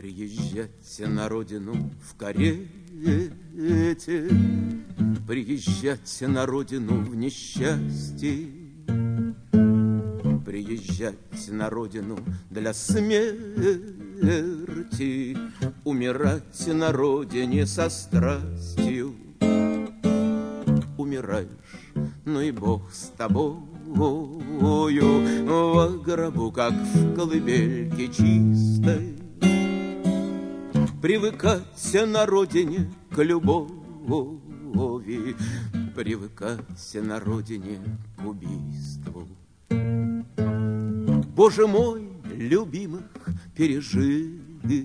Приезжать на родину в карете, приезжать на родину в несчастье, приезжать на родину для смерти, умирать на родине со страстью. Умираешь, ну и Бог с тобою, в гробу, как в колыбельке чистой. Привыкать на родине к любови, привыкать на родине к убийству. Боже мой, любимых пережитых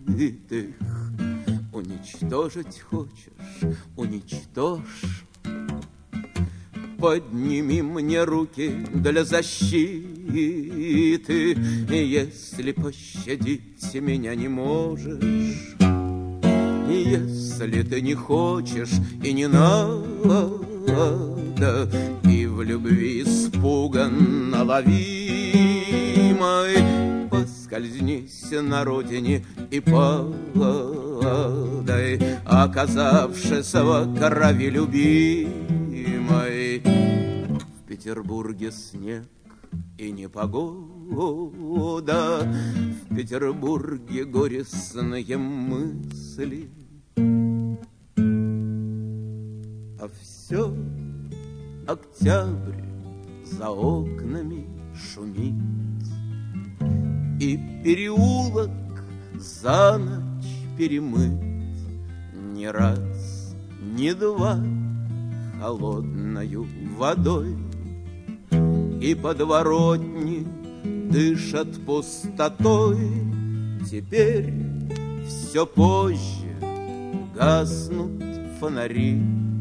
уничтожить хочешь, уничтожь. Подними мне руки для защиты, если пощадить меня не можешь. Если ты не хочешь и не надо, и в любви испуганно ловимой, поскользнись на родине и падай, оказавшись в крови любимой. В Петербурге снег и непогода, в Петербурге горестные мысли, а все октябрь за окнами шумит, и переулок за ночь перемыт не раз, не два холодною водой, и подворотни дышат пустотой. Теперь все позже гаснут фонари,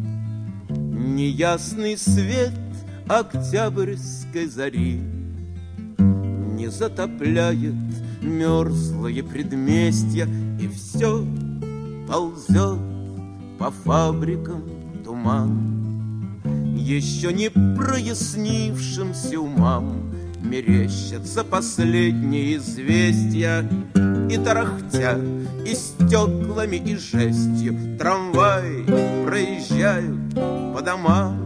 неясный свет октябрьской зари не затопляет мерзлые предместья, и все ползет по фабрикам туман. Еще не прояснившимся умам мерещатся последние известия, и тарахтя, и стеклами, и жестью трамваи проезжают по домам.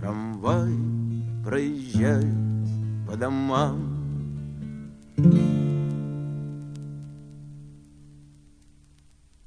Трамваи проезжают по домам.